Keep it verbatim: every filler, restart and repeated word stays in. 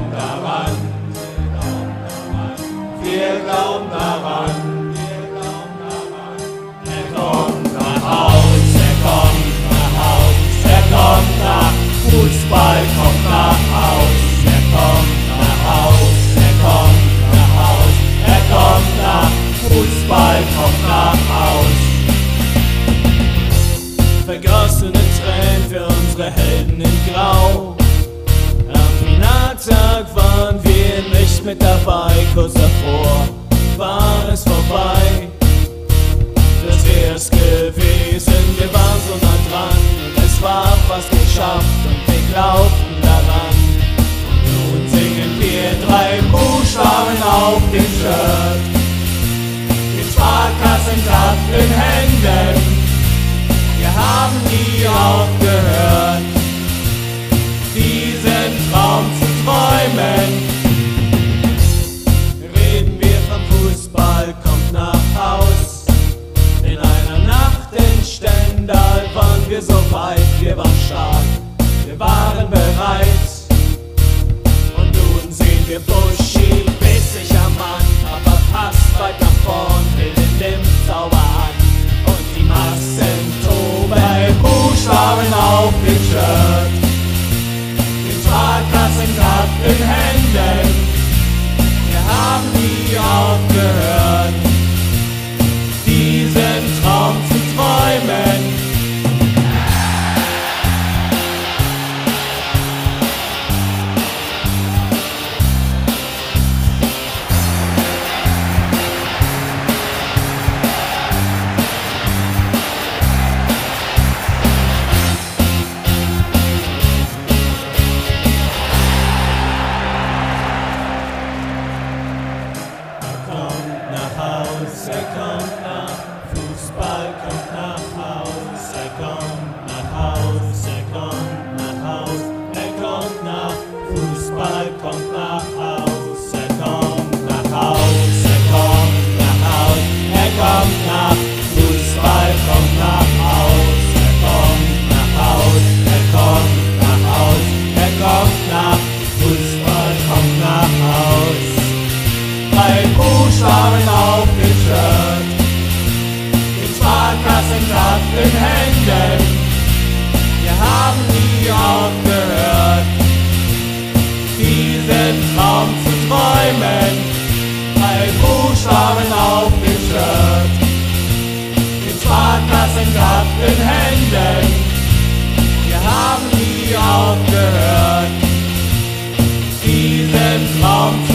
glauben daran, wir glauben daran, er kommt nach Haus, er kommt nach Haus, er kommt nach Fußball, kommt nach Haus, er kommt nach Haus, er kommt nach Haus, er kommt nach Fußball, kommt nach Haus. Vergossene Tränen für unsere Helden in Grau. Am Finaltag waren wir nicht mit dabei, kurz davor war es vorbei. Das wär's gewesen, wir waren so nah dran, es war fast geschafft und wir glaubten daran. Und nun singen wir drei Buchstaben auf dem Shirt, den Sparkassenklapp in Händen. Wir haben nie aufgehört, diesen Traum zu träumen. Reden wir vom Fußball, kommt nach Haus. In einer Nacht in Stendal waren wir so weit, wir waren stark, wir waren bereit. Und nun sehen wir Buschi bissig am Mann, aber passt weit nach vorn, will den Limpzauber an. Und die Massen toben, Buchstaben auf dem Shirt, den Sparkassenklapp in Händen. Wir haben nie aufgehört, diesen Traum zu träumen. Er kommt nach Fußball, kommt nach Haus, er kommt nach Haus, er kommt nach Haus, er kommt nach Fußball, kommt nach Haus, er kommt nach Haus, er kommt nach Haus, er kommt nach Fußball, kommt nach Haus, er kommt nach Haus, er kommt nach Haus, er kommt nach Fußball, kommt nach Haus. Drei Buchstaben auf dem Shirt, den Sparkassenklapp in Händen. Wir haben nie aufgehört, diesen Traum zu träumen. Drei Buchstaben auf dem Shirt, den Sparkassenklapp in Händen. Wir haben nie aufgehört, diesen Traum zu träumen.